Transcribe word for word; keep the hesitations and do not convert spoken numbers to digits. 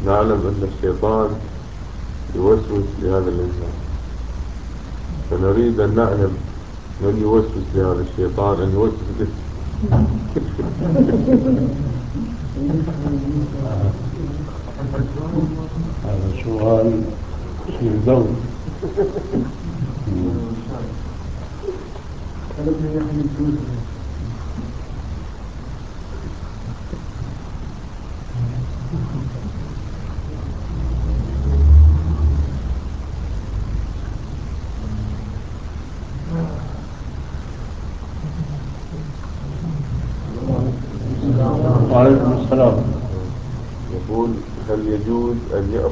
نعلم أن الشيطان يوسوس لهذا الإنسان، فنريد أن نعلم من يوسوس لهذا الشيطان أن يوسوس له. هذا سؤال في ذوق. وعليكم السلام. يقول: هل يجوز أن يأخذ